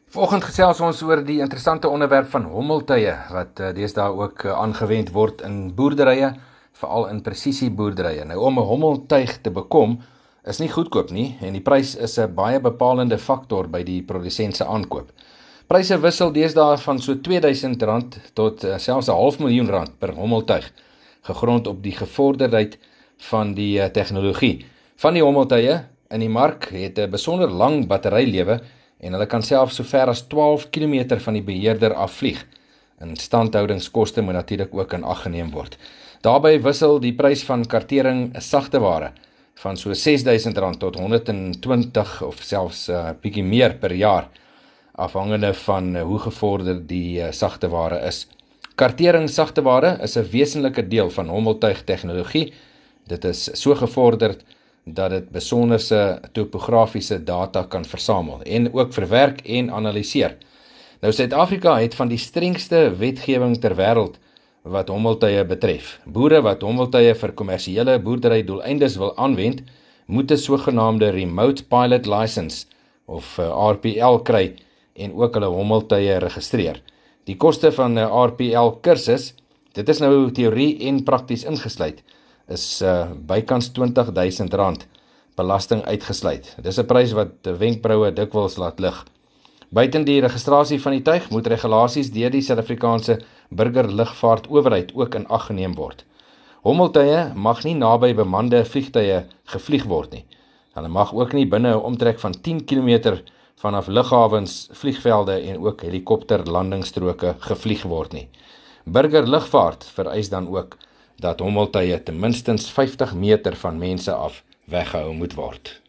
Vanoggend gesels ons oor die interessante onderwerp van hommeltuie wat deesdae ook aangewend word in boerderye, veral in presisieboerderye. Nou om 'n hommeltuig te bekom is nie goedkoop nie en die prys is 'n baie bepalende faktor by die produsent se aankoop. Pryse wissel deesdae van so R2000 tot selfs R500,000 per hommeltuig, gegrond op die gevorderdheid van die tegnologie. Van die hommeltuie in die mark het 'n besonder lang batterylewe en hulle kan selfs so ver as 12 km van die beheerder afvlieg. Instandhoudingskoste moet natuurlik ook in ag geneem word. Daarbey wissel die prys van kartering sagte ware van so R6000 tot R120 of selfs bietjie meer per jaar, afhangende van hoe gevorder die sagte ware is. Kartering sagte ware is 'n wesenlike deel van hommeltuig tegnologie. Dit is so gevorderd dat dit besonderse topografiese data kan versamel en ook verwerk en analiseer. Nou Suid-Afrika het van die strengste wetgewing ter wêreld wat hommeltuie betref. Boere wat hommeltuie vir kommersiële boerderydoeleindes wil aanwend, moet 'n sogenaamde Remote Pilot License of RPL kry en ook hulle hommeltuie registreer. Die koste van 'n RPL kursus, dit is nou teorie en prakties ingesluit, is bykans R20,000, belasting uitgesluit. Dis 'n prys wat wenkbroue dikwels laat lig. Buiten die registrasie van die tuig moet regulasies deur die Suid-Afrikaanse burgerlugvaartowerheid ook in ag geneem word. Hommeltuie mag nie naby bemande vliegtuie gevlieg word nie. Hulle mag ook nie binne 'n omtrek van 10 km vanaf lughawens, vliegvelde en ook helikopterlandingsstroke gevlieg word nie. Burgerlugvaart vereis dan ook dat hommeltuie ten minstens 50 meter van mense af weggehou moet word.